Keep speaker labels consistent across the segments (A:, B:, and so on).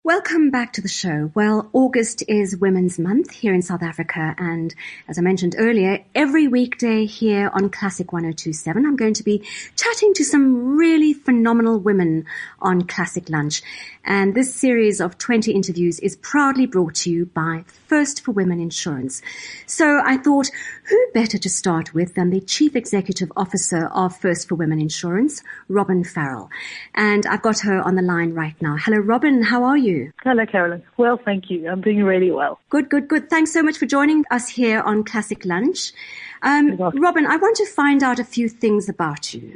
A: Welcome back to the show. Well, August is Women's Month here in South Africa, and as I mentioned earlier, every weekday here on Classic 102.7, I'm going to be chatting to some really phenomenal women on Classic Lunch. And this series of 20 interviews is proudly brought to you by First for Women Insurance. So I thought, who better to start with than the Chief Executive Officer of First for Women Insurance, Robin Farrell. And I've got her on the line right now. Hello, Robin. How are you?
B: Hello, Carolyn. Well, thank you. I'm doing really well.
A: Good. Thanks so much for joining us here on Classic Lunch. Robin, I want to find out a few things about you.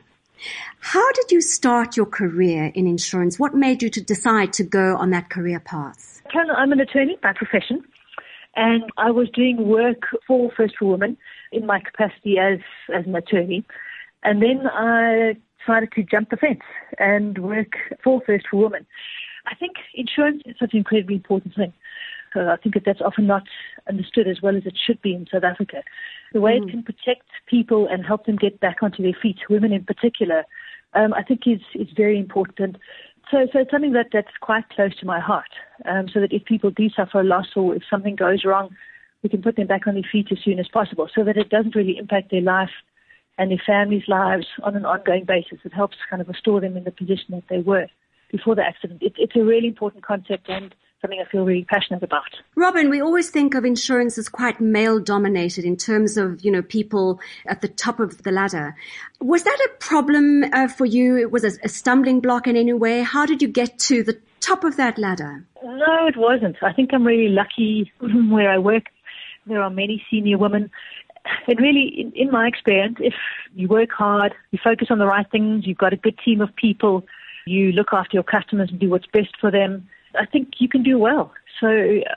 A: How did you start your career in insurance? What made you to decide to go on that career path?
B: Carolyn, I'm an attorney by profession, and I was doing work for First for Women in my capacity as an attorney. And then I decided to jump the fence and work for First for Women. I think insurance is such an incredibly important thing. I think that's often not understood as well as it should be in South Africa. The way it can protect people and help them get back onto their feet, women in particular, I think is very important. So it's something that's quite close to my heart, so that if people do suffer a loss or if something goes wrong, we can put them back on their feet as soon as possible so that it doesn't really impact their life and their families' lives on an ongoing basis. It helps kind of restore them in the position that they were before the accident. It's a really important concept and something I feel really passionate about.
A: Robin, we always think of insurance as quite male-dominated in terms of, people at the top of the ladder. Was that a problem for you? It was a stumbling block in any way? How did you get to the top of that ladder?
B: No, it wasn't. I think I'm really lucky where I work. There are many senior women. And really, in my experience, if you work hard, you focus on the right things, you've got a good team of people, you look after your customers and do what's best for them, I think you can do well. So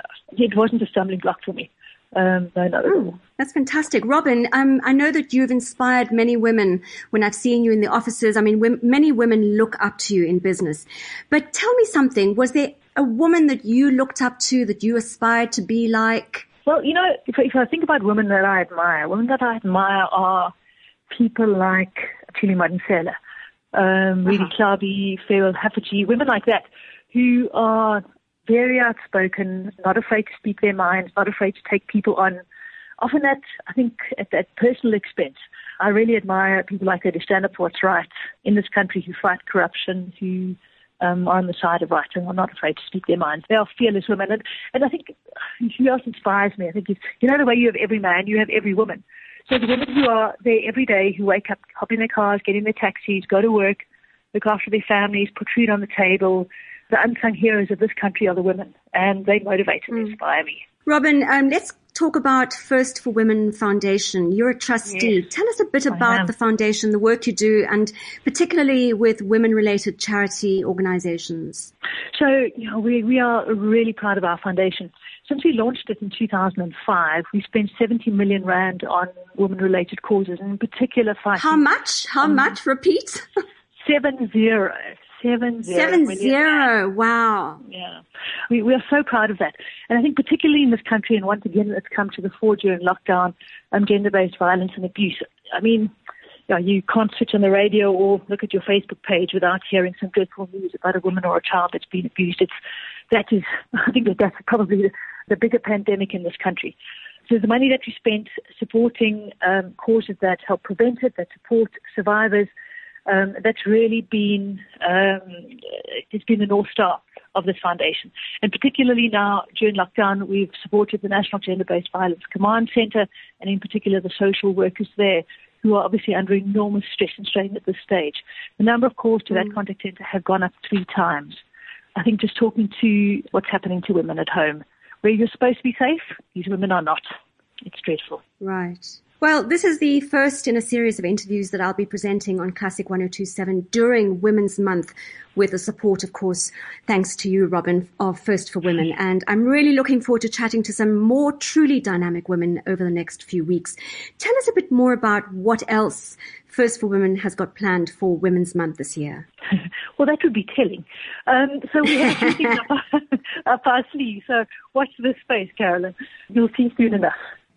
B: it wasn't a stumbling block for me. No, not at all.
A: That's fantastic. Robin, I know that you've inspired many women when I've seen you in the offices. I mean, many women look up to you in business. But tell me something. Was there a woman that you looked up to, that you aspired to be like?
B: Well, if I think about women that I admire are people like Chile Madonsela, Rudy Klabi, Farrell Haffajee, women like that, who are very outspoken, not afraid to speak their minds, not afraid to take people on, often at that personal expense. I really admire people like that who stand up for what's right in this country, who fight corruption, who are on the side of right and are not afraid to speak their minds. They are fearless women. And I think who else inspires me? I think the way you have every man, you have every woman. So the women who are there every day, who wake up, hop in their cars, get in their taxis, go to work, look after their families, put food on the table. The unsung heroes of this country are the women, and they motivate and inspire me.
A: Robin, let's talk about First for Women Foundation. You're a trustee.
B: Yes,
A: tell us a bit about the foundation, the work you do, and particularly with women-related charity organizations.
B: So, we are really proud of our foundation. Since we launched it in 2005, we spent 70 million rand on women-related causes, and in particular fighting.
A: How much? Repeat.
B: 70.
A: 70. Wow.
B: Yeah. We are so proud of that. And I think particularly in this country, and once again, it's come to the fore during lockdown, gender-based violence and abuse. I mean, you can't switch on the radio or look at your Facebook page without hearing some dreadful news about a woman or a child that's been abused. I think that's probably the bigger pandemic in this country. So the money that we spent supporting causes that help prevent it, that support survivors, that's really been, it's been the North Star of this foundation. And particularly now during lockdown, we've supported the National Gender-Based Violence Command Center, and in particular the social workers there, who are obviously under enormous stress and strain at this stage. The number of calls to that contact center have gone up 3 times. I think just talking to what's happening to women at home, where you're supposed to be safe, these women are not. It's dreadful.
A: Right. Well, this is the first in a series of interviews that I'll be presenting on Classic 102.7 during Women's Month, with the support, of course, thanks to you, Robin, of First for Women. And I'm really looking forward to chatting to some more truly dynamic women over the next few weeks. Tell us a bit more about what else First for Women has got planned for Women's Month this year.
B: Well, that would be telling. So we have something up our sleeve. So watch this space, Carolyn. You'll see soon enough.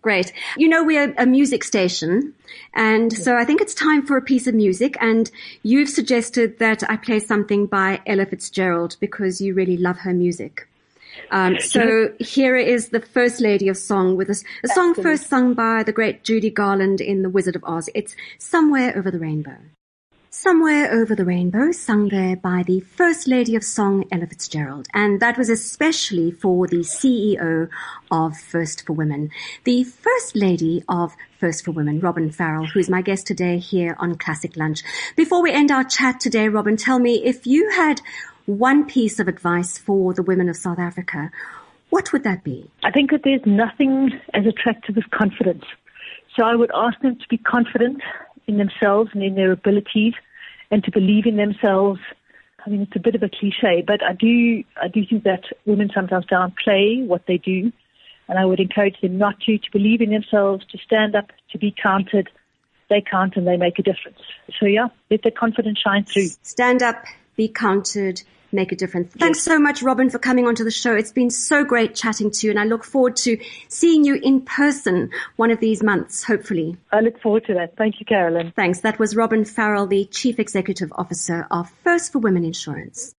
A: Great. You know, we're a music station, and so I think it's time for a piece of music, and you've suggested that I play something by Ella Fitzgerald because you really love her music. So here is the First Lady of Song with a song first sung by the great Judy Garland in The Wizard of Oz. It's Somewhere Over the Rainbow. Somewhere Over the Rainbow, sung there by the First Lady of Song, Ella Fitzgerald. And that was especially for the CEO of First for Women. The First Lady of First for Women, Robin Farrell, who is my guest today here on Classic Lunch. Before we end our chat today, Robin, tell me, if you had one piece of advice for the women of South Africa, what would that be?
B: I think that there's nothing as attractive as confidence. So I would ask them to be confident in themselves and in their abilities, and to believe in themselves. I mean, it's a bit of a cliche, but I do think that women sometimes downplay what they do, and I would encourage them not to believe in themselves, to stand up, to be counted. They count and they make a difference. So yeah, let their confidence shine through.
A: Stand up, be counted, make a difference. Thanks so much, Robin, for coming onto the show. It's been so great chatting to you, and I look forward to seeing you in person one of these months, hopefully.
B: I look forward to that. Thank you, Carolyn.
A: Thanks. That was Robin Farrell, the Chief Executive Officer of First for Women Insurance.